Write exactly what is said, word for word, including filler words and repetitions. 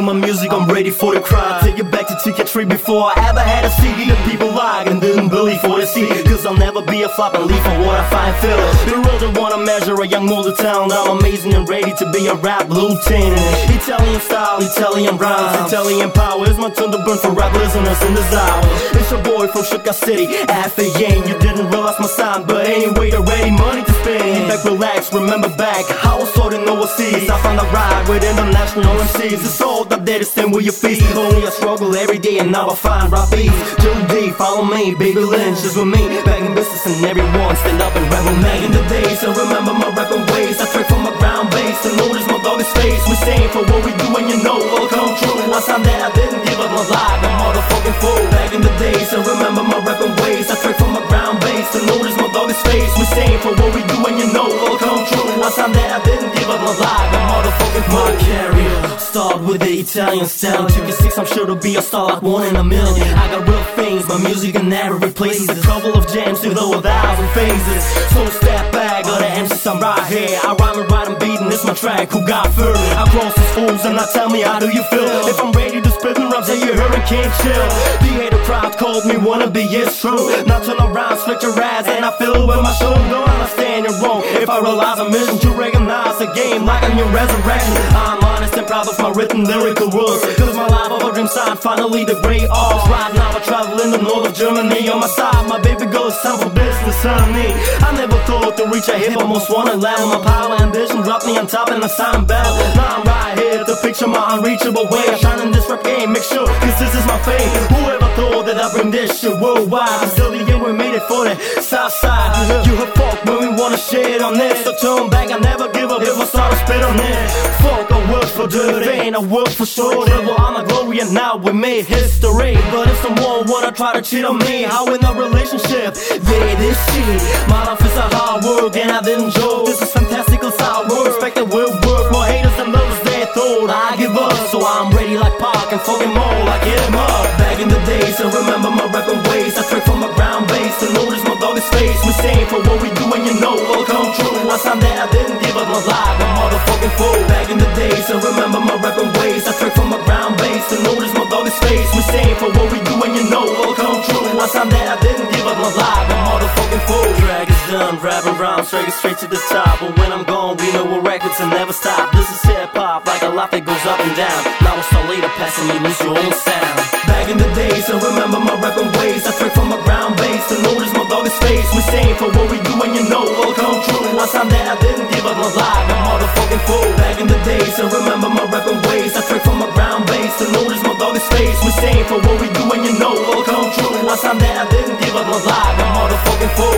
my music, I'm ready for the crowd. Take it back to T K three before I ever had a C D that people like and didn't believe for the C. Cause I'll never be a flop and leave for what I find feel. The world don't wanna measure a young molder town. I'm amazing and ready to be a rap lieutenant. Italian style, Italian rhymes, Italian power is my tune to burn for rap listeners in this hour. It's your boy from Sugar City, F A N. You didn't realize my sign, but anyway, they're ready money to spend. Get back, relax, remember back how I saw the overseas. I found a ride with international M Cs. It's all that they stand with your feet. Only I struggle every day and now I find rap beats. Joe D, follow me, Baby Lynch is with me. Back in business and everyone stand up and rap with me. In the days, I remember my rapping ways. I track from my ground base to notice my doggy's face. We stand for what we do and you know it'll come true. Last time that I didn't give up my life, I'm motherfucking fool. Back in the days, I remember my rapping ways. I track from my ground base to notice my doggy's face. We stand for what we do and you know it'll come true. Last time that I didn't give up my life, I'm motherfucking fool. My career start with the Italian style. Took a six, I'm sure to be a star like one in a million. I got real things, my music can never replace it. A couple of jams to though a thousand phases. So step back, got the M Cs, I'm right here. I rhyme and write and beating, it's my track, who got fur? I cross these fools and I tell me how do you feel? If I'm ready to spit and rhymes, yeah you heard and can't chill. The hater crowd called me wannabe, it's true. Now turn around, switch your ass and I feel it with my show. Don't understand you're wrong. If I realize I'm missing to recognize the game like a new resurrection. I'm honest and proud of my written lyrical words. Cause my life of a dream side, finally the great arts. Right now I travel in the north of Germany. On my side, my baby girl, it's time for business on me. I never thought to reach a hip, almost wanna level. My power ambition dropped me on top and I signed battle. Now I'm right here to picture my unreachable way. I shine in this rap game, make sure, cause this is my fame. Whoever thought that I bring this shit worldwide? Until the end we made it for the south side. You heard folk when we wanna shit on this. So turn back, I never give up if I start to spit on this. Fuck, I work for dirt, ain't I work for sure. Well, I'm a glory and now we made history. But if someone wanna try to cheat on me, how in a relationship, they this shit. My life is a hard work and I didn't joke. This is fantastic cause I work, expect it will work. More haters and lovers they thought I give up. So I'm ready like Pac and fucking more like hit him up. Back in the days, I remember my rapping ways. I track from my ground base to notice my doggy's face. We stand for what we do and you know it'll come true. Last time that I didn't give up my life, I'm motherfucking fool. Back in the days, I remember my rapping ways. I track from my ground base to notice my doggy's face. We stand for what we do and you know it'll come true. Last time that I didn't give up my life, I'm motherfucking fool. Drag is done, rapping rhymes, straight it straight to the top. But when I'm gone, we know we're records and never stop. This is hip hop, like a life that goes up and down. Now it's all later, passing you lose your own sound. Back in the days, I remember my rapping ways. I track from my ground base to notice my doggy's face. We stand for what we do and you know it'll come true. Last time that I didn't give up my life, I'm motherfucking fool. Back in the days, I remember my rapping ways. I track from my ground base to notice my doggy's face. We stand for what we do and you know it'll come true. Last time that I didn't give up my life, I'm motherfucking fool.